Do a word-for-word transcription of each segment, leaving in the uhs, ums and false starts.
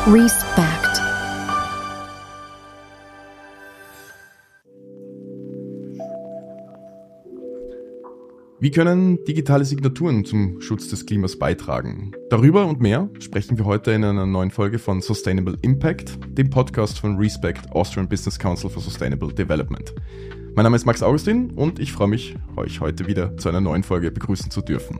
Respect. Wie können digitale Signaturen zum Schutz des Klimas beitragen? Darüber und mehr sprechen wir heute in einer neuen Folge von Sustainable Impact, dem Podcast von Respect, Austrian Business Council for Sustainable Development. Mein Name ist Max Augustin und ich freue mich, euch heute wieder zu einer neuen Folge begrüßen zu dürfen.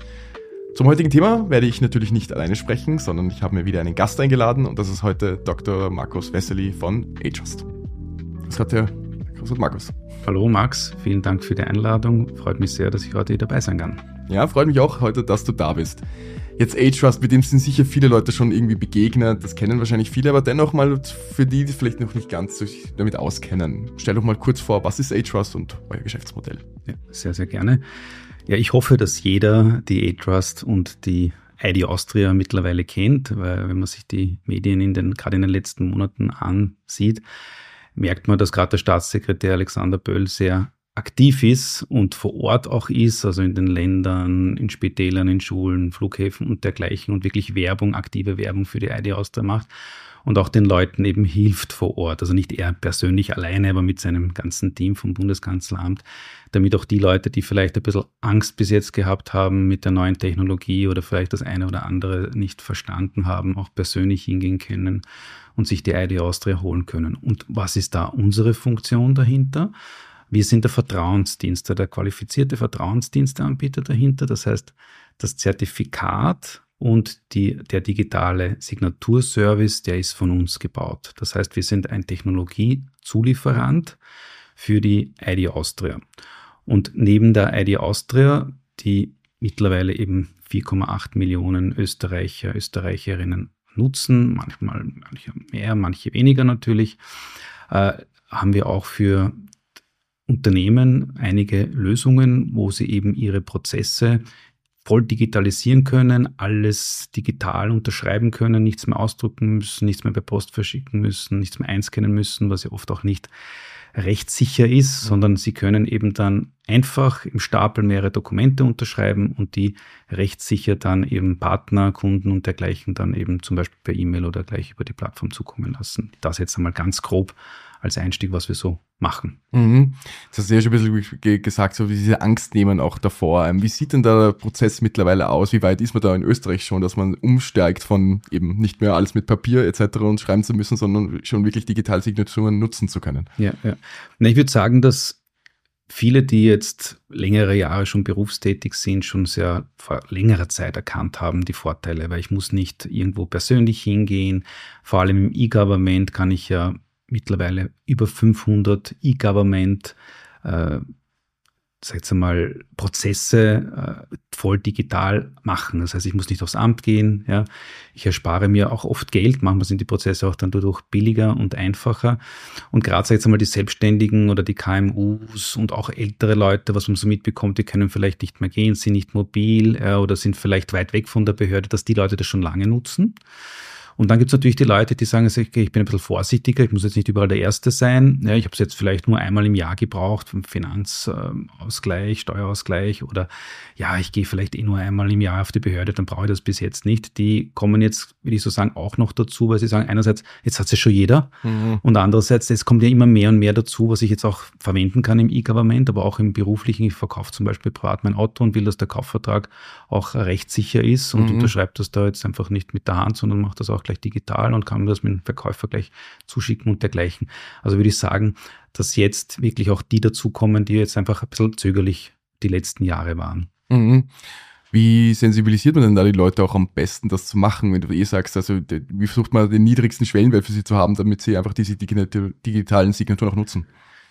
Zum heutigen Thema werde ich natürlich nicht alleine sprechen, sondern ich habe mir wieder einen Gast eingeladen und das ist heute Doktor Markus Wessely von A-Trust. Was hat der Grüß Markus. Hallo Max, vielen Dank für die Einladung. Freut mich sehr, dass ich heute dabei sein kann. Ja, freut mich auch heute, dass du da bist. Jetzt A-Trust, mit dem sind sicher viele Leute schon irgendwie begegnet, das kennen wahrscheinlich viele, aber dennoch mal für die, die vielleicht noch nicht ganz sich damit auskennen. Stell doch mal kurz vor, was ist A-Trust und euer Geschäftsmodell? Ja, sehr, sehr gerne. Ja, ich hoffe, dass jeder die A-Trust und die I D Austria mittlerweile kennt, weil wenn man sich die Medien in den, gerade in den letzten Monaten ansieht, merkt man, dass gerade der Staatssekretär Alexander Böll sehr aktiv ist und vor Ort auch ist, also in den Ländern, in Spitälern, in Schulen, Flughäfen und dergleichen und wirklich Werbung, aktive Werbung für die I D Austria macht und auch den Leuten eben hilft vor Ort. Also nicht er persönlich alleine, aber mit seinem ganzen Team vom Bundeskanzleramt, damit auch die Leute, die vielleicht ein bisschen Angst bis jetzt gehabt haben mit der neuen Technologie oder vielleicht das eine oder andere nicht verstanden haben, auch persönlich hingehen können und sich die I D Austria holen können. Und was ist da unsere Funktion dahinter? Wir sind der Vertrauensdienst, der qualifizierte Vertrauensdiensteanbieter dahinter. Das heißt, das Zertifikat und die, der digitale Signaturservice, der ist von uns gebaut. Das heißt, wir sind ein Technologiezulieferant für die I D Austria. Und neben der I D Austria, die mittlerweile eben vier Komma acht Millionen Österreicher, Österreicherinnen nutzen, manchmal manche mehr, manche weniger natürlich, äh, haben wir auch für Unternehmen einige Lösungen, wo sie eben ihre Prozesse voll digitalisieren können, alles digital unterschreiben können, nichts mehr ausdrucken müssen, nichts mehr per Post verschicken müssen, nichts mehr einscannen müssen, was ja oft auch nicht rechtssicher ist, sondern sie können eben dann einfach im Stapel mehrere Dokumente unterschreiben und die rechtssicher dann eben Partner, Kunden und dergleichen dann eben zum Beispiel per E-Mail oder gleich über die Plattform zukommen lassen. Das jetzt einmal ganz grob als Einstieg, was wir so machen. Mhm. Das hast du ja schon ein bisschen gesagt, so wie diese Angst nehmen auch davor. Wie sieht denn da der Prozess mittlerweile aus? Wie weit ist man da in Österreich schon, dass man umsteigt von eben nicht mehr alles mit Papier et cetera und schreiben zu müssen, sondern schon wirklich digitale Signaturen nutzen zu können? Ja, ja. Na, ich würde sagen, dass viele, die jetzt längere Jahre schon berufstätig sind, schon sehr vor längerer Zeit erkannt haben, die Vorteile, weil ich muss nicht irgendwo persönlich hingehen. Vor allem im E-Government kann ich ja mittlerweile über fünfhundert E-Government, äh, sag jetzt einmal, Prozesse äh, voll digital machen. Das heißt, ich muss nicht aufs Amt gehen. Ja. Ich erspare mir auch oft Geld. Manchmal sind die Prozesse auch dann dadurch billiger und einfacher. Und gerade, sag jetzt einmal, die Selbstständigen oder die K M Us und auch ältere Leute, was man so mitbekommt, die können vielleicht nicht mehr gehen, sind nicht mobil äh, oder sind vielleicht weit weg von der Behörde, dass die Leute das schon lange nutzen. Und dann gibt es natürlich die Leute, die sagen, okay, ich bin ein bisschen vorsichtiger, ich muss jetzt nicht überall der Erste sein. Ja, ich habe es jetzt vielleicht nur einmal im Jahr gebraucht, vom Finanzausgleich, Steuerausgleich oder ja, ich gehe vielleicht eh nur einmal im Jahr auf die Behörde, dann brauche ich das bis jetzt nicht. Die kommen jetzt, würde ich so sagen, auch noch dazu, weil sie sagen, einerseits, jetzt hat es ja schon jeder mhm. und andererseits, es kommt ja immer mehr und mehr dazu, was ich jetzt auch verwenden kann im E-Government, aber auch im Beruflichen. Ich verkaufe zum Beispiel privat mein Auto und will, dass der Kaufvertrag auch rechtssicher ist und mhm. unterschreibe das da jetzt einfach nicht mit der Hand, sondern mache das auch gleich digital und kann mir das mit dem Verkäufer gleich zuschicken und dergleichen. Also würde ich sagen, dass jetzt wirklich auch die dazukommen, die jetzt einfach ein bisschen zögerlich die letzten Jahre waren. Mhm. Wie sensibilisiert man denn da die Leute auch am besten, das zu machen, wenn du eh sagst, also wie versucht man den niedrigsten Schwellenwert für sie zu haben, damit sie einfach diese digitalen Signaturen auch nutzen?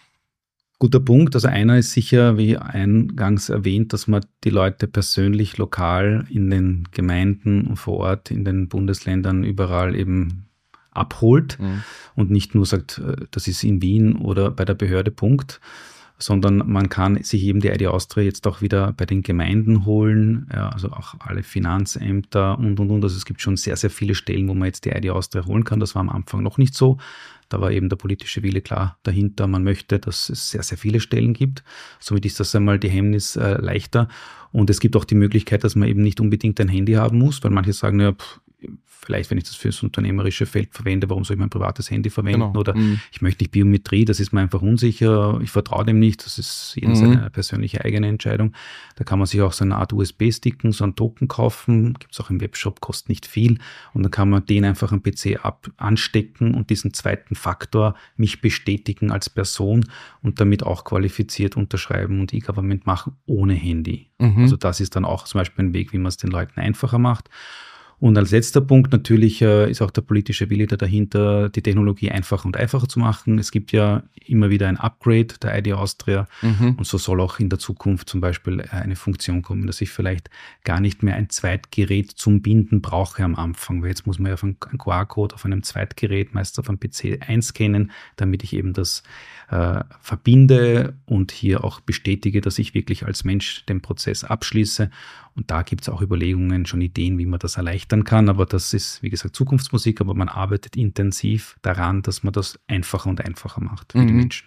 Guter Punkt. Also einer ist sicher, wie eingangs erwähnt, dass man die Leute persönlich, lokal in den Gemeinden und vor Ort in den Bundesländern überall eben abholt mhm. und nicht nur sagt, das ist in Wien oder bei der Behörde, Punkt, sondern man kann sich eben die I D Austria jetzt auch wieder bei den Gemeinden holen, ja, also auch alle Finanzämter und, und, und. Also es gibt schon sehr, sehr viele Stellen, wo man jetzt die I D Austria holen kann. Das war am Anfang noch nicht so. Da war eben der politische Wille klar dahinter. Man möchte, dass es sehr, sehr viele Stellen gibt. Somit ist das einmal die Hemmnis äh, leichter. Und es gibt auch die Möglichkeit, dass man eben nicht unbedingt ein Handy haben muss, weil manche sagen, ja, pff, vielleicht, wenn ich das fürs unternehmerische Feld verwende, warum soll ich mein privates Handy verwenden? Genau. Oder mhm. ich möchte nicht Biometrie, das ist mir einfach unsicher, ich vertraue dem nicht, das ist jedem mhm. seine persönliche eigene Entscheidung. Da kann man sich auch so eine Art U S B-Sticken, so einen Token kaufen, gibt es auch im Webshop, kostet nicht viel. Und dann kann man den einfach am P C ab anstecken und diesen zweiten Faktor, mich bestätigen als Person und damit auch qualifiziert unterschreiben und E-Government machen ohne Handy. Mhm. Also das ist dann auch zum Beispiel ein Weg, wie man es den Leuten einfacher macht. Und als letzter Punkt natürlich äh, ist auch der politische Wille dahinter, die Technologie einfacher und einfacher zu machen. Es gibt ja immer wieder ein Upgrade der I D Austria mhm. und so soll auch in der Zukunft zum Beispiel eine Funktion kommen, dass ich vielleicht gar nicht mehr ein Zweitgerät zum Binden brauche am Anfang, weil jetzt muss man ja einen Q R-Code auf einem Zweitgerät, meist auf einem P C einscannen, damit ich eben das äh, verbinde und hier auch bestätige, dass ich wirklich als Mensch den Prozess abschließe. Und da gibt es auch Überlegungen, schon Ideen, wie man das erleichtern kann. Aber das ist, wie gesagt, Zukunftsmusik, aber man arbeitet intensiv daran, dass man das einfacher und einfacher macht für mhm. die Menschen.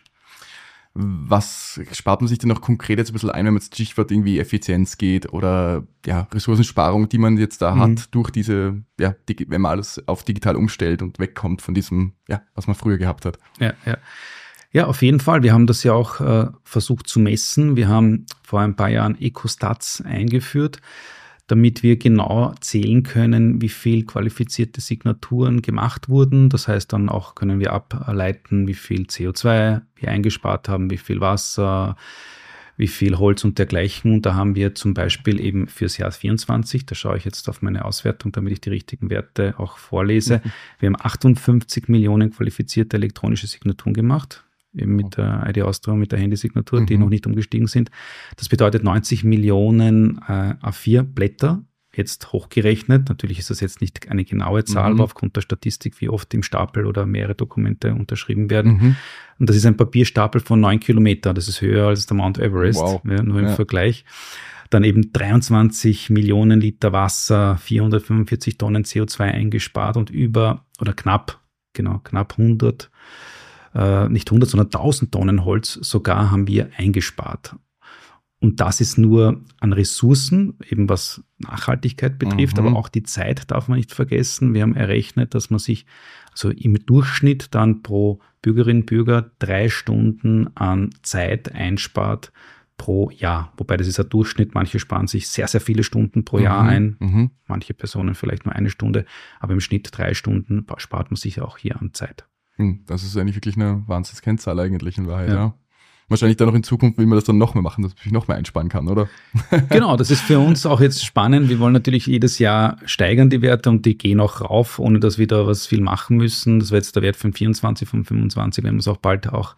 Was spart man sich denn noch konkret jetzt ein bisschen ein, wenn man jetzt Stichwort irgendwie Effizienz geht oder ja, Ressourcensparung, die man jetzt da mhm. hat durch diese, ja, die, wenn man alles auf digital umstellt und wegkommt von diesem, ja, was man früher gehabt hat? Ja, ja. Ja, auf jeden Fall. Wir haben das ja auch äh, versucht zu messen. Wir haben vor ein paar Jahren Ecostats eingeführt, damit wir genau zählen können, wie viel qualifizierte Signaturen gemacht wurden. Das heißt, dann auch können wir ableiten, wie viel C O zwei wir eingespart haben, wie viel Wasser, wie viel Holz und dergleichen. Und da haben wir zum Beispiel eben fürs Jahr vierundzwanzig, da schaue ich jetzt auf meine Auswertung, damit ich die richtigen Werte auch vorlese. Mhm. Wir haben achtundfünfzig Millionen qualifizierte elektronische Signaturen gemacht. Eben mit der I D Austria, mit der Handysignatur, mhm. die noch nicht umgestiegen sind. Das bedeutet neunzig Millionen äh, A vier Blätter, jetzt hochgerechnet. Natürlich ist das jetzt nicht eine genaue Zahl, mhm. aber aufgrund der Statistik, wie oft im Stapel oder mehrere Dokumente unterschrieben werden. Mhm. Und das ist ein Papierstapel von neun Kilometer. Das ist höher als der Mount Everest, wow. ja, nur im ja. Vergleich. Dann eben dreiundzwanzig Millionen Liter Wasser, vierhundertfünfundvierzig Tonnen C O zwei eingespart und über, oder knapp, genau, knapp hundert Uh, nicht hundert, sondern tausend Tonnen Holz sogar haben wir eingespart. Und das ist nur an Ressourcen, eben was Nachhaltigkeit betrifft, mhm. aber auch die Zeit darf man nicht vergessen. Wir haben errechnet, dass man sich also im Durchschnitt dann pro Bürgerin und Bürger drei Stunden an Zeit einspart pro Jahr. Wobei das ist ein Durchschnitt. Manche sparen sich sehr, sehr viele Stunden pro mhm. Jahr ein. Mhm. Manche Personen vielleicht nur eine Stunde. Aber im Schnitt drei Stunden spart man sich auch hier an Zeit. Das ist eigentlich wirklich eine Wahnsinnskennzahl eigentlich in Wahrheit, ja. ja. Wahrscheinlich dann noch in Zukunft will man das dann noch mehr machen, dass man sich noch mehr einsparen kann, oder? Genau, das ist für uns auch jetzt spannend. Wir wollen natürlich jedes Jahr steigern die Werte und die gehen auch rauf, ohne dass wir da was viel machen müssen. Das war jetzt der Wert von vierundzwanzig, von fünfundzwanzig, wenn wir es auch bald auch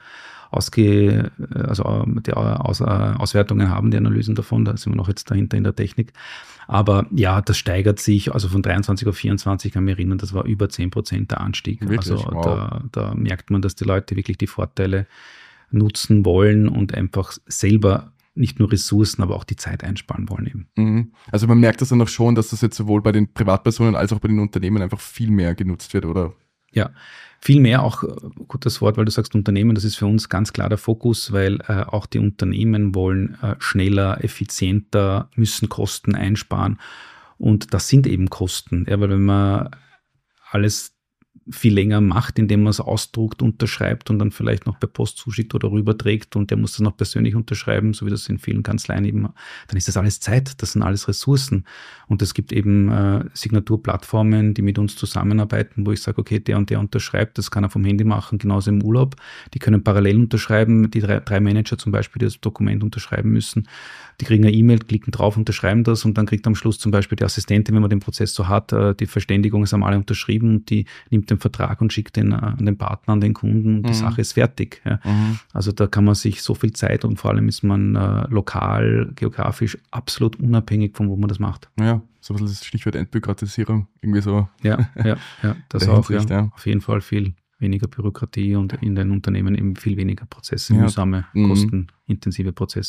ausge, also die Aus, Auswertungen haben, die Analysen davon, da sind wir noch jetzt dahinter in der Technik. Aber ja, das steigert sich, also von dreiundzwanzig auf vierundzwanzig, kann ich mich erinnern, das war über zehn Prozent der Anstieg. Wirklich? Also wow. da, da merkt man, dass die Leute wirklich die Vorteile nutzen wollen und einfach selber nicht nur Ressourcen, aber auch die Zeit einsparen wollen eben. Mhm. Also man merkt das dann auch schon, dass das jetzt sowohl bei den Privatpersonen als auch bei den Unternehmen einfach viel mehr genutzt wird, oder? Ja, viel mehr, auch gutes Wort, weil du sagst Unternehmen, das ist für uns ganz klar der Fokus, weil äh, auch die Unternehmen wollen äh, schneller, effizienter, müssen Kosten einsparen und das sind eben Kosten, ja, weil wenn man alles viel länger macht, indem man es ausdruckt, unterschreibt und dann vielleicht noch per Post zuschickt oder rüberträgt und der muss das noch persönlich unterschreiben, so wie das in vielen Kanzleien eben, dann ist das alles Zeit, das sind alles Ressourcen und es gibt eben äh, Signaturplattformen, die mit uns zusammenarbeiten, wo ich sage, okay, der und der unterschreibt, das kann er vom Handy machen, genauso im Urlaub, die können parallel unterschreiben, die drei, drei Manager zum Beispiel, die das Dokument unterschreiben müssen, die kriegen eine E-Mail, klicken drauf, unterschreiben das und dann kriegt am Schluss zum Beispiel die Assistentin, wenn man den Prozess so hat, äh, die Verständigung ist einmal unterschrieben und die nimmt den Vertrag und schickt den an den Partner, an den Kunden und mhm. die Sache ist fertig. Ja. Mhm. Also da kann man sich so viel Zeit und vor allem ist man äh, lokal, geografisch absolut unabhängig von wo man das macht. Ja, so ein bisschen das Stichwort Entbürokratisierung, irgendwie so. Ja, ja, ja, das auch, ja. ja. Auf jeden Fall viel weniger Bürokratie und in den Unternehmen eben viel weniger Prozesse, ja. mühsame, mhm. kostenintensive Prozesse.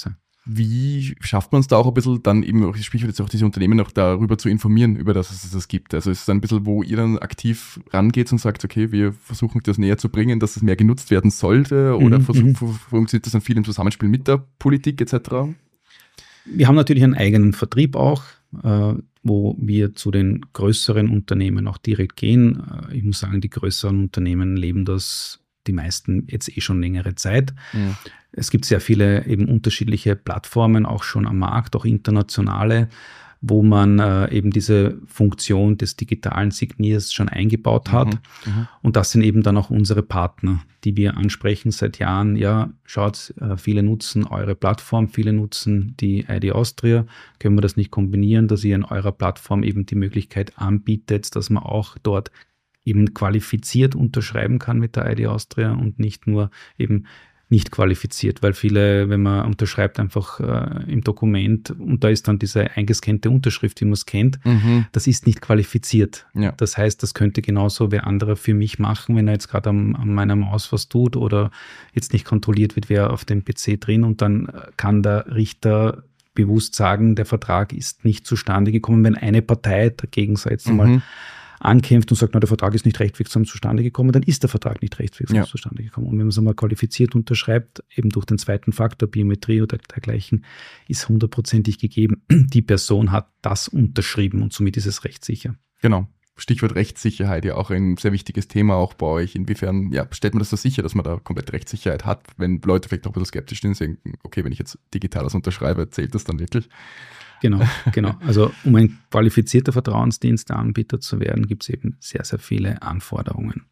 Wie schafft man es da auch ein bisschen dann eben, auch Stichwort jetzt auch diese Unternehmen auch darüber zu informieren, über das, dass es das gibt? Also ist es ein bisschen, wo ihr dann aktiv rangeht und sagt, okay, wir versuchen das näher zu bringen, dass es mehr genutzt werden sollte, oder mhm, versuch, funktioniert das dann viel im Zusammenspiel mit der Politik et cetera? Wir haben natürlich einen eigenen Vertrieb auch, äh, wo wir zu den größeren Unternehmen auch direkt gehen. Äh, ich muss sagen, die größeren Unternehmen leben das, die meisten jetzt eh schon längere Zeit. Mhm. Es gibt sehr viele eben unterschiedliche Plattformen auch schon am Markt, auch internationale, wo man äh, eben diese Funktion des digitalen Signiers schon eingebaut hat. Mhm, mh. Und das sind eben dann auch unsere Partner, die wir ansprechen seit Jahren. Ja, schaut, äh, viele nutzen eure Plattform, viele nutzen die I D Austria. Können wir das nicht kombinieren, dass ihr in eurer Plattform eben die Möglichkeit anbietet, dass man auch dort eben qualifiziert unterschreiben kann mit der I D Austria und nicht nur eben nicht qualifiziert, weil viele, wenn man unterschreibt, einfach äh, im Dokument und da ist dann diese eingescannte Unterschrift, wie man es kennt, mhm. das ist nicht qualifiziert. Ja. Das heißt, das könnte genauso wer anderer für mich machen, wenn er jetzt gerade an meiner Maus was tut oder jetzt nicht kontrolliert wird, wer auf dem P C drin, und dann kann der Richter bewusst sagen, der Vertrag ist nicht zustande gekommen, wenn eine Partei dagegen, sei jetzt mhm. mal, ankämpft und sagt, na, der Vertrag ist nicht rechtswirksam zustande gekommen, dann ist der Vertrag nicht rechtswirksam ja. zustande gekommen. Und wenn man es einmal qualifiziert unterschreibt, eben durch den zweiten Faktor, Biometrie oder dergleichen, ist hundertprozentig gegeben, die Person hat das unterschrieben und somit ist es rechtssicher. Genau. Stichwort Rechtssicherheit, ja auch ein sehr wichtiges Thema auch bei euch. Inwiefern ja, stellt man das so sicher, dass man da komplett Rechtssicherheit hat, wenn Leute vielleicht auch ein bisschen skeptisch sind und denken, okay, wenn ich jetzt digital was unterschreibe, zählt das dann wirklich? Genau, genau. Also um ein qualifizierter Vertrauensdiensteanbieter zu werden, gibt es eben sehr, sehr viele Anforderungen.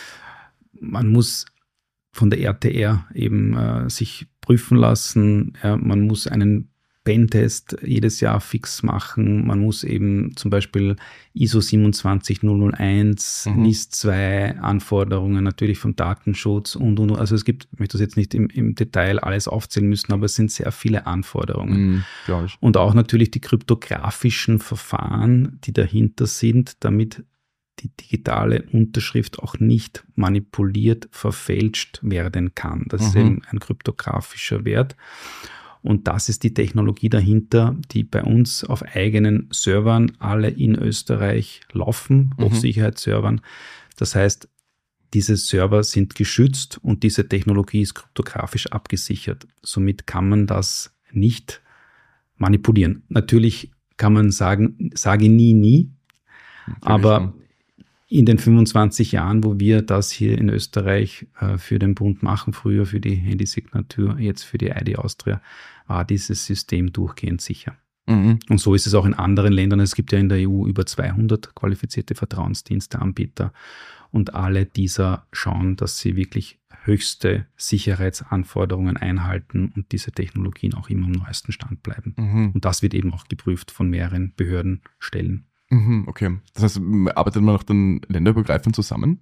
Man muss von der R T R eben äh, sich prüfen lassen. Ja, man muss einen Pentest jedes Jahr fix machen. Man muss eben zum Beispiel I S O siebenundzwanzig null null eins, mhm. N I S zwei Anforderungen, natürlich vom Datenschutz und, und, und. Also es gibt, ich möchte das jetzt nicht im, im Detail alles aufzählen müssen, aber es sind sehr viele Anforderungen. Mhm, glaub ich. Und auch natürlich die kryptografischen Verfahren, die dahinter sind, damit die digitale Unterschrift auch nicht manipuliert, verfälscht werden kann. Das mhm. ist eben ein kryptografischer Wert. Und das ist die Technologie dahinter, die bei uns auf eigenen Servern alle in Österreich laufen, mhm. Hochsicherheitsservern. Das heißt, diese Server sind geschützt und diese Technologie ist kryptografisch abgesichert. Somit kann man das nicht manipulieren. Natürlich kann man sagen, sage nie, nie, natürlich, aber ja. In den fünfundzwanzig Jahren, wo wir das hier in Österreich äh, für den Bund machen, früher für die Handysignatur, jetzt für die I D Austria, war dieses System durchgehend sicher. Mhm. Und so ist es auch in anderen Ländern. Es gibt ja in der E U über zweihundert qualifizierte Vertrauensdiensteanbieter und alle dieser schauen, dass sie wirklich höchste Sicherheitsanforderungen einhalten und diese Technologien auch immer am neuesten Stand bleiben. Mhm. Und das wird eben auch geprüft von mehreren Behördenstellen. Okay, das heißt, arbeitet man auch dann länderübergreifend zusammen?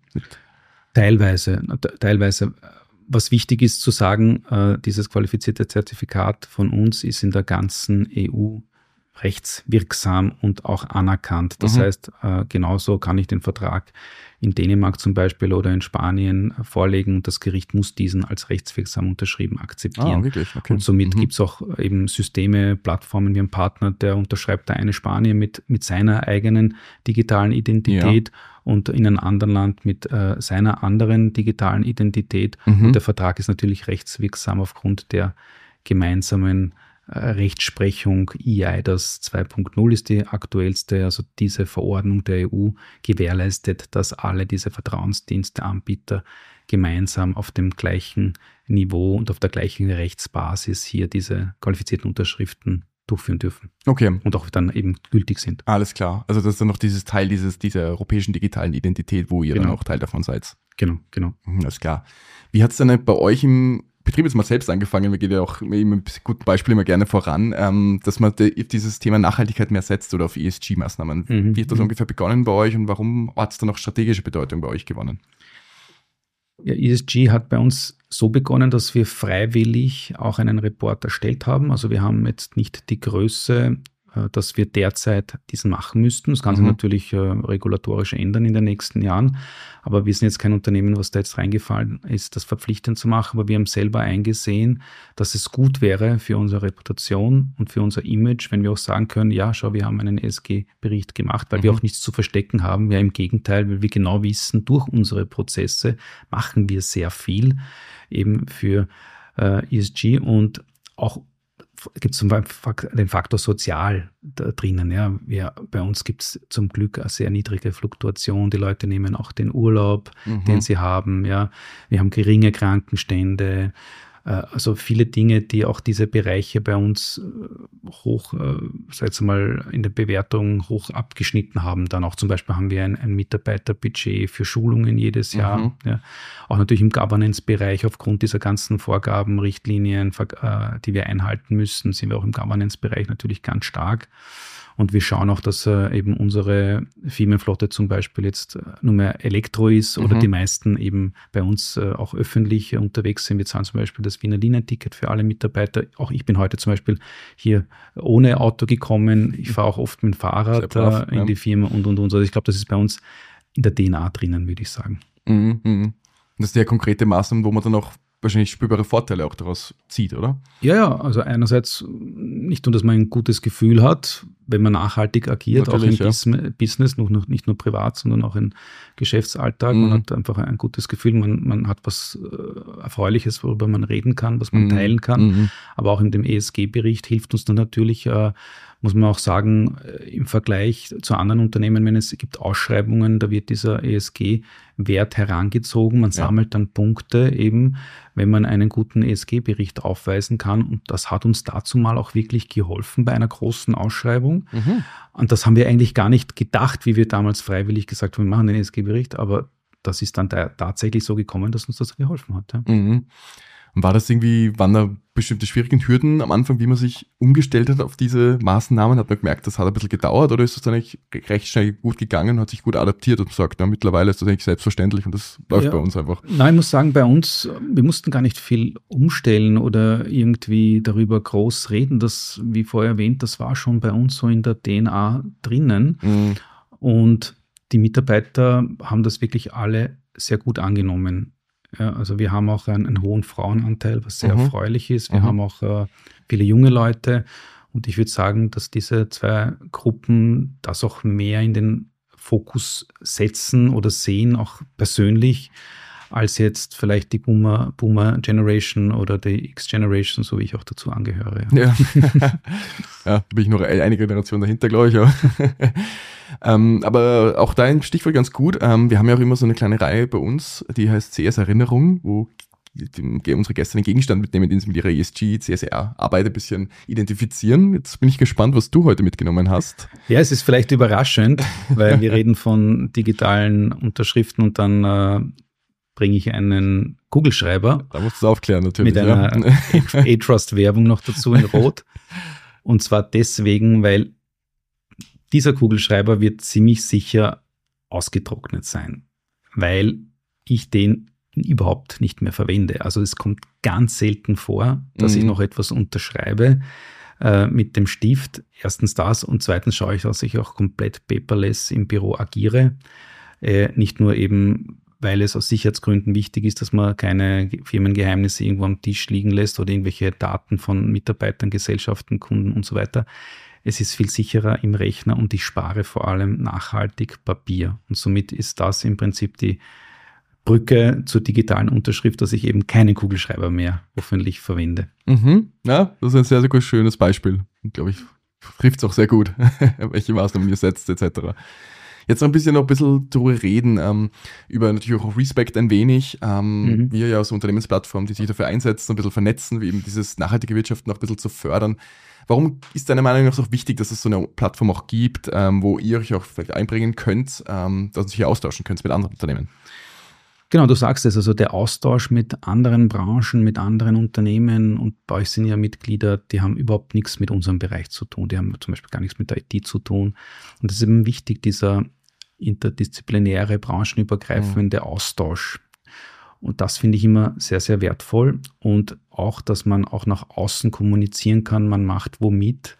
Teilweise, teilweise. Was wichtig ist zu sagen, dieses qualifizierte Zertifikat von uns ist in der ganzen E U rechtswirksam und auch anerkannt. Das mhm. heißt, genauso kann ich den Vertrag in Dänemark zum Beispiel oder in Spanien vorlegen und das Gericht muss diesen als rechtswirksam unterschrieben akzeptieren. Ah, wirklich? Okay. Und somit mhm. gibt es auch eben Systeme, Plattformen wie ein Partner, der unterschreibt da eine Spanier mit, mit seiner eigenen digitalen Identität ja. und in einem anderen Land mit äh, seiner anderen digitalen Identität. Mhm. Und der Vertrag ist natürlich rechtswirksam aufgrund der gemeinsamen Rechtsprechung. E I D A S zwei Punkt null ist die aktuellste, also diese Verordnung der E U gewährleistet, dass alle diese Vertrauensdiensteanbieter gemeinsam auf dem gleichen Niveau und auf der gleichen Rechtsbasis hier diese qualifizierten Unterschriften durchführen dürfen. Okay. Und auch dann eben gültig sind. Alles klar. Also das ist dann noch dieses Teil dieses, dieser europäischen digitalen Identität, wo ihr genau. dann auch Teil davon seid. Genau, genau. Mhm, alles klar. Wie hat es denn bei euch im Betrieb jetzt mal selbst angefangen, wir gehen ja auch immer mit guten Beispielen immer gerne voran, ähm, dass man de, dieses Thema Nachhaltigkeit mehr setzt oder auf E S G-Maßnahmen. Mhm. Wie hat das mhm. ungefähr begonnen bei euch und warum hat es dann auch strategische Bedeutung bei euch gewonnen? Ja, E S G hat bei uns so begonnen, dass wir freiwillig auch einen Report erstellt haben. Also wir haben jetzt nicht die Größe dass wir derzeit diesen machen müssten. Das kann sich Mhm. natürlich äh, regulatorisch ändern in den nächsten Jahren. Aber wir sind jetzt kein Unternehmen, was da jetzt reingefallen ist, das verpflichtend zu machen. Aber wir haben selber eingesehen, dass es gut wäre für unsere Reputation und für unser Image, wenn wir auch sagen können, ja, schau, wir haben einen E S G-Bericht gemacht, weil Mhm. wir auch nichts zu verstecken haben. Ja, im Gegenteil, weil wir genau wissen, durch unsere Prozesse machen wir sehr viel eben für äh, E S G und auch gibt es zum Beispiel den Faktor Sozial da drinnen. Ja. Wir, bei uns gibt es zum Glück eine sehr niedrige Fluktuation. Die Leute nehmen auch den Urlaub, Mhm. den sie haben. Ja. Wir haben geringe Krankenstände. Also viele Dinge, die auch diese Bereiche bei uns hoch, sag jetzt mal, in der Bewertung hoch abgeschnitten haben. Dann auch zum Beispiel haben wir ein, ein Mitarbeiterbudget für Schulungen jedes Jahr. Mhm. Ja. Auch natürlich im Governance-Bereich aufgrund dieser ganzen Vorgaben, Richtlinien, die wir einhalten müssen, sind wir auch im Governance-Bereich natürlich ganz stark. Und wir schauen auch, dass äh, eben unsere Firmenflotte zum Beispiel jetzt äh, nur mehr Elektro ist oder Mhm. die meisten eben bei uns äh, auch öffentlich äh, unterwegs sind. Wir zahlen zum Beispiel das Wiener Linienticket für alle Mitarbeiter. Auch ich bin heute zum Beispiel hier ohne Auto gekommen. Ich fahre auch oft mit dem Fahrrad Sehr brav, äh, in ja. die Firma und, und, und. Also ich glaube, das ist bei uns in der D N A drinnen, würde ich sagen. Mhm. Mhm. Das ist ja konkrete Maßnahmen, wo man dann auch wahrscheinlich spürbare Vorteile auch daraus zieht, oder? Ja, ja, also einerseits nicht nur, dass man ein gutes Gefühl hat, wenn man nachhaltig agiert, auch im Natürlich, ja. Bis- Business, noch, noch, nicht nur privat, sondern auch im Geschäftsalltag. Mhm. Man hat einfach ein gutes Gefühl, man, man hat was äh, Erfreuliches, worüber man reden kann, was man Mhm. teilen kann. Mhm. Aber auch in dem E S G-Bericht hilft uns dann natürlich, äh, muss man auch sagen, äh, im Vergleich zu anderen Unternehmen, wenn es gibt Ausschreibungen, da wird dieser E S G-Wert herangezogen. Man Ja. sammelt dann Punkte eben, wenn man einen guten E S G-Bericht aufweisen kann. Und das hat uns dazu mal auch wirklich geholfen bei einer großen Ausschreibung. Mhm. Und das haben wir eigentlich gar nicht gedacht, wie wir damals freiwillig gesagt haben, wir machen den E S G-Bericht. Aber das ist dann da tatsächlich so gekommen, dass uns das geholfen hat. Ja. Mhm. Und war das irgendwie, waren da bestimmte schwierigen Hürden am Anfang, wie man sich umgestellt hat auf diese Maßnahmen? Hat man gemerkt, das hat ein bisschen gedauert oder ist das dann eigentlich recht schnell gut gegangen, hat sich gut adaptiert und sagt, ja, mittlerweile ist das eigentlich selbstverständlich und das läuft Ja. bei uns einfach. Nein, ich muss sagen, bei uns, wir mussten gar nicht viel umstellen oder irgendwie darüber groß reden. Das, wie vorher erwähnt, das war schon bei uns so in der D N A drinnen. Mhm. Und die Mitarbeiter haben das wirklich alle sehr gut angenommen. Ja, also wir haben auch einen, einen hohen Frauenanteil, was sehr Mhm. erfreulich ist. Wir Mhm. haben auch äh, viele junge Leute. Und ich würde sagen, dass diese zwei Gruppen das auch mehr in den Fokus setzen oder sehen, auch persönlich, als jetzt vielleicht die Boomer, Boomer Generation oder die X-Generation, so wie ich auch dazu angehöre. Ja. Ja, da bin ich noch eine Generation dahinter, glaube ich. Ja. ähm, aber auch dein Stichwort ganz gut. Ähm, wir haben ja auch immer so eine kleine Reihe bei uns, die heißt C S Erinnerung, wo die, unsere Gäste einen Gegenstand mitnehmen, den sie mit ihrer E S G, C S R-Arbeit ein bisschen identifizieren. Jetzt bin ich gespannt, was du heute mitgenommen hast. Ja, es ist vielleicht überraschend, weil wir reden von digitalen Unterschriften und dann äh, bringe ich einen Kugelschreiber Da musst du es aufklären, natürlich. mit einer ja. A-Trust-Werbung noch dazu in Rot. Und zwar deswegen, weil dieser Kugelschreiber wird ziemlich sicher ausgetrocknet sein, weil ich den überhaupt nicht mehr verwende. Also es kommt ganz selten vor, dass Mhm. ich noch etwas unterschreibe äh, mit dem Stift. Erstens das und zweitens schaue ich, dass ich auch komplett paperless im Büro agiere. Äh, nicht nur eben, weil es aus Sicherheitsgründen wichtig ist, dass man keine Firmengeheimnisse irgendwo am Tisch liegen lässt oder irgendwelche Daten von Mitarbeitern, Gesellschaften, Kunden und so weiter. Es ist viel sicherer im Rechner und ich spare vor allem nachhaltig Papier. Und somit ist das im Prinzip die Brücke zur digitalen Unterschrift, dass ich eben keinen Kugelschreiber mehr hoffentlich verwende. Mhm. Ja, das ist ein sehr, sehr gut, schönes Beispiel. Und glaube ich, trifft es auch sehr gut, welche Maßnahmen ihr setzt, et cetera. Jetzt noch ein bisschen noch ein bisschen darüber reden, ähm, über natürlich auch Respect ein wenig. Ähm, Mhm. Wir ja als Unternehmensplattform, die sich dafür einsetzen, ein bisschen vernetzen, wie eben dieses nachhaltige Wirtschaften auch ein bisschen zu fördern. Warum ist deiner Meinung nach so wichtig, dass es so eine Plattform auch gibt, ähm, wo ihr euch auch vielleicht einbringen könnt, ähm, dass ihr euch hier austauschen könnt mit anderen Unternehmen? Genau, du sagst es, also der Austausch mit anderen Branchen, mit anderen Unternehmen und bei euch sind ja Mitglieder, die haben überhaupt nichts mit unserem Bereich zu tun, die haben zum Beispiel gar nichts mit der I T zu tun und es ist eben wichtig, dieser interdisziplinäre, branchenübergreifende Austausch und das finde ich immer sehr, sehr wertvoll und auch, dass man auch nach außen kommunizieren kann, man macht womit.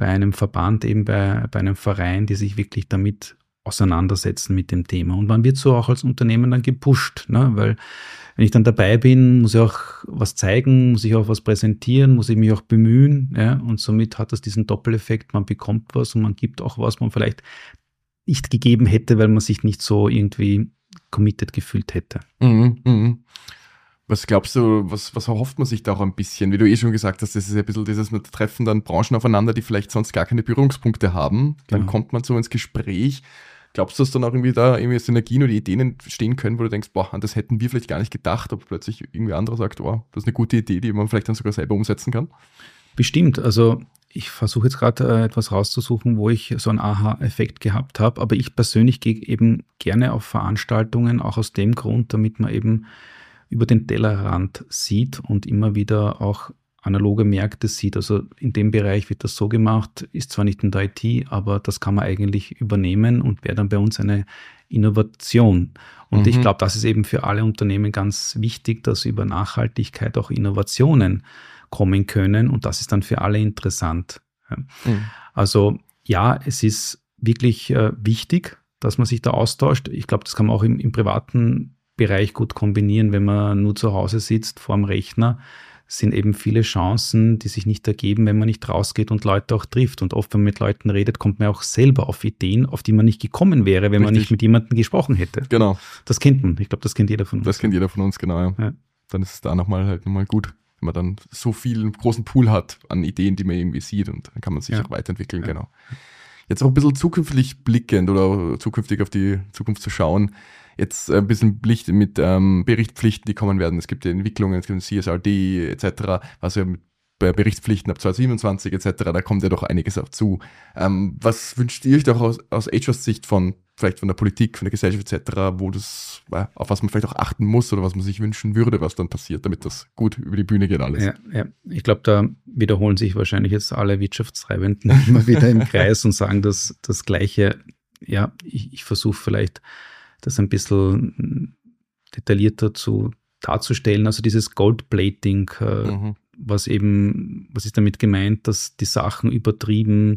bei einem Verband, eben bei, bei einem Verein, die sich wirklich damit auseinandersetzen mit dem Thema. Und man wird so auch als Unternehmen dann gepusht, ne? Weil wenn ich dann dabei bin, muss ich auch was zeigen, muss ich auch was präsentieren, muss ich mich auch bemühen. Ja? Und somit hat das diesen Doppeleffekt, man bekommt was und man gibt auch was man vielleicht nicht gegeben hätte, weil man sich nicht so irgendwie committed gefühlt hätte. Mhm, mhm. Was glaubst du, was, was erhofft man sich da auch ein bisschen? Wie du eh schon gesagt hast, das ist ein bisschen dieses mit Treffen dann Branchen aufeinander, die vielleicht sonst gar keine Berührungspunkte haben. Dann genau. kommt man so ins Gespräch. Glaubst du, dass dann auch irgendwie da irgendwie Synergien oder Ideen entstehen können, wo du denkst, boah, an das hätten wir vielleicht gar nicht gedacht, aber plötzlich irgendwie andere sagt, oh, das ist eine gute Idee, die man vielleicht dann sogar selber umsetzen kann? Bestimmt. Also ich versuche jetzt gerade äh, etwas rauszusuchen, wo ich so einen Aha-Effekt gehabt habe, aber ich persönlich gehe eben gerne auf Veranstaltungen, auch aus dem Grund, damit man eben über den Tellerrand sieht und immer wieder auch analoge Märkte sieht. Also in dem Bereich wird das so gemacht, ist zwar nicht in der I T, aber das kann man eigentlich übernehmen und wäre dann bei uns eine Innovation. Und mhm. ich glaube, das ist eben für alle Unternehmen ganz wichtig, dass über Nachhaltigkeit auch Innovationen kommen können und das ist dann für alle interessant. Mhm. Also ja, es ist wirklich äh, wichtig, dass man sich da austauscht. Ich glaube, das kann man auch im, im privaten Bereich gut kombinieren, wenn man nur zu Hause sitzt vor dem Rechner, sind eben viele Chancen, die sich nicht ergeben, wenn man nicht rausgeht und Leute auch trifft. Und oft, wenn man mit Leuten redet, kommt man auch selber auf Ideen, auf die man nicht gekommen wäre, wenn Richtig. man nicht mit jemandem gesprochen hätte. Genau. Das kennt man. Ich glaube, das kennt jeder von uns. Das kennt jeder von uns, genau. Ja. Ja. Dann ist es da nochmal halt nochmal gut, wenn man dann so viel, einen großen Pool hat an Ideen, die man irgendwie sieht und dann kann man sich ja. auch weiterentwickeln, ja. genau. Jetzt auch ein bisschen zukünftig blickend oder zukünftig auf die Zukunft zu schauen. Jetzt ein bisschen Pflicht mit ähm, Berichtspflichten, die kommen werden. Es gibt die Entwicklungen, es gibt C S R D et cetera, was ja mit bei Berichtspflichten ab zwanzig siebenundzwanzig et cetera, da kommt ja doch einiges auf zu. Ähm, was wünscht ihr euch doch aus, aus Ahrefs-Sicht von, vielleicht von der Politik, von der Gesellschaft et cetera, wo das, auf was man vielleicht auch achten muss oder was man sich wünschen würde, was dann passiert, damit das gut über die Bühne geht alles? Ja, ja. Ich glaube, da wiederholen sich wahrscheinlich jetzt alle Wirtschaftstreibenden immer wieder im Kreis und sagen das, das Gleiche. Ja, ich, ich versuche vielleicht das ein bisschen detaillierter zu darzustellen. Also dieses Goldplating, äh, mhm. was eben, was ist damit gemeint, dass die Sachen übertrieben,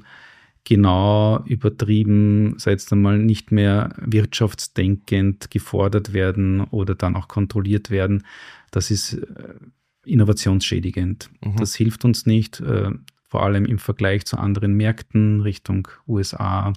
genau übertrieben, sei jetzt einmal nicht mehr wirtschaftsdenkend gefordert werden oder dann auch kontrolliert werden. Das ist äh, innovationsschädigend. Mhm. Das hilft uns nicht, äh, vor allem im Vergleich zu anderen Märkten Richtung U S A,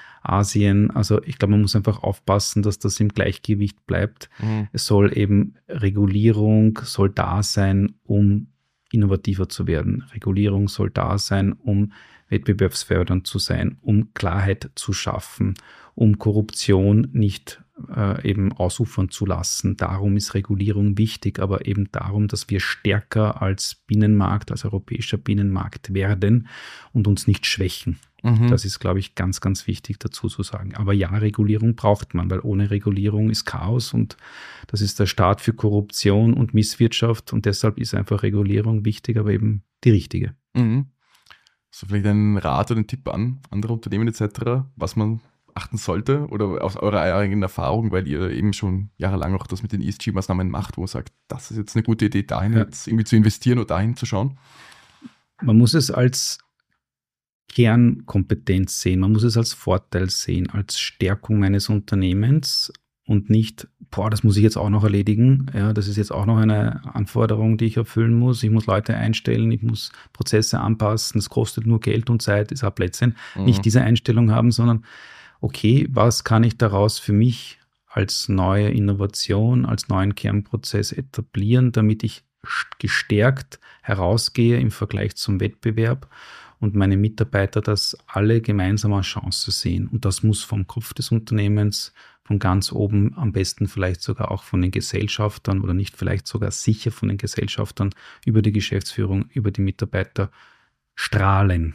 Asien. Also ich glaube, man muss einfach aufpassen, dass das im Gleichgewicht bleibt. Mhm. Es soll eben Regulierung soll da sein, um innovativer zu werden. Regulierung soll da sein, um wettbewerbsfördernd zu sein, um Klarheit zu schaffen, um Korruption nicht äh, eben ausufern zu lassen. Darum ist Regulierung wichtig, aber eben darum, dass wir stärker als Binnenmarkt, als europäischer Binnenmarkt werden und uns nicht schwächen. Mhm. Das ist, glaube ich, ganz, ganz wichtig dazu zu sagen. Aber ja, Regulierung braucht man, weil ohne Regulierung ist Chaos und das ist der Start für Korruption und Misswirtschaft und deshalb ist einfach Regulierung wichtig, aber eben die richtige. Mhm. So vielleicht einen Rat oder einen Tipp an andere Unternehmen et cetera, was man achten sollte oder aus eurer eigenen Erfahrung, weil ihr eben schon jahrelang auch das mit den E S G-Maßnahmen macht, wo ihr sagt, das ist jetzt eine gute Idee, dahin ja. jetzt irgendwie zu investieren oder dahin zu schauen? Man muss es als Kernkompetenz sehen, man muss es als Vorteil sehen, als Stärkung meines Unternehmens und nicht, boah, das muss ich jetzt auch noch erledigen, ja, das ist jetzt auch noch eine Anforderung, die ich erfüllen muss, ich muss Leute einstellen, ich muss Prozesse anpassen, es kostet nur Geld und Zeit, ist ein Blödsinn. Mhm. Nicht diese Einstellung haben, sondern okay, was kann ich daraus für mich als neue Innovation, als neuen Kernprozess etablieren, damit ich gestärkt herausgehe im Vergleich zum Wettbewerb und meine Mitarbeiter das alle gemeinsam als Chance sehen. Und das muss vom Kopf des Unternehmens, von ganz oben, am besten vielleicht sogar auch von den Gesellschaftern oder nicht vielleicht sogar sicher von den Gesellschaftern über die Geschäftsführung, über die Mitarbeiter strahlen.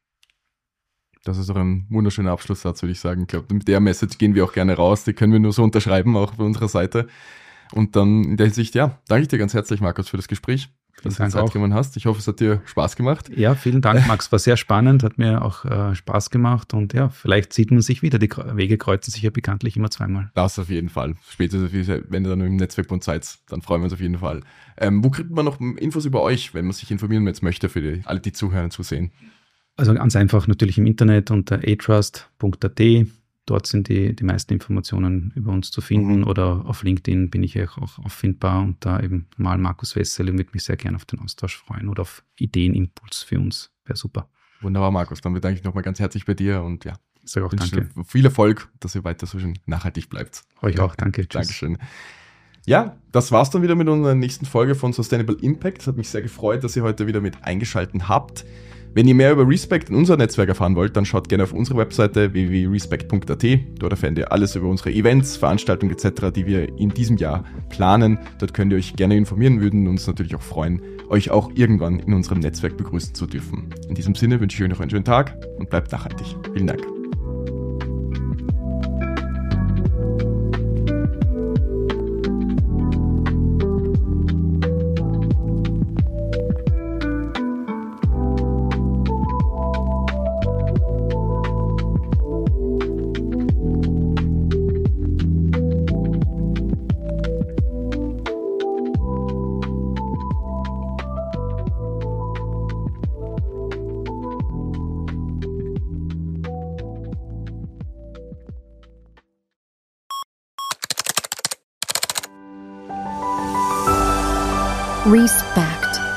Das ist doch ein wunderschöner Abschlusssatz, würde ich sagen. Ich glaube, mit der Message gehen wir auch gerne raus. Die können wir nur so unterschreiben, auch bei unserer Seite. Und dann in der Hinsicht, ja, danke ich dir ganz herzlich, Markus, für das Gespräch, dass du Zeit genommen hast. Ich hoffe, es hat dir Spaß gemacht. Ja, vielen Dank, Max. War sehr spannend, hat mir auch äh, Spaß gemacht. Und ja, vielleicht sieht man sich wieder. Die Wege kreuzen sich ja bekanntlich immer zweimal. Das auf jeden Fall. Spätestens, wenn ihr dann im Netzwerkbund seid, dann freuen wir uns auf jeden Fall. Ähm, wo kriegt man noch Infos über euch, wenn man sich informieren jetzt möchte, für die, alle, die zuhören und zusehen? Also ganz einfach natürlich im Internet unter a trust punkt a t. Dort sind die, die meisten Informationen über uns zu finden, Mhm. oder auf LinkedIn bin ich auch auffindbar und da eben mal Markus Wessel und würde mich sehr gerne auf den Austausch freuen oder auf Ideenimpuls für uns. Wäre super. Wunderbar, Markus. Dann bedanke ich nochmal ganz herzlich bei dir und ja, Ich sage auch wünsche danke. dir viel Erfolg, dass ihr weiter so schön nachhaltig bleibt. Euch auch, danke. Tschüss. Dankeschön. Ja, das war's dann wieder mit unserer nächsten Folge von Sustainable Impact. Es hat mich sehr gefreut, dass ihr heute wieder mit eingeschaltet habt. Wenn ihr mehr über Respect in unser Netzwerk erfahren wollt, dann schaut gerne auf unsere Webseite w w w punkt respect punkt a t. Dort erfahrt ihr alles über unsere Events, Veranstaltungen et cetera, die wir in diesem Jahr planen. Dort könnt ihr euch gerne informieren, würden uns natürlich auch freuen, euch auch irgendwann in unserem Netzwerk begrüßen zu dürfen. In diesem Sinne wünsche ich euch noch einen schönen Tag und bleibt nachhaltig. Vielen Dank. Respect.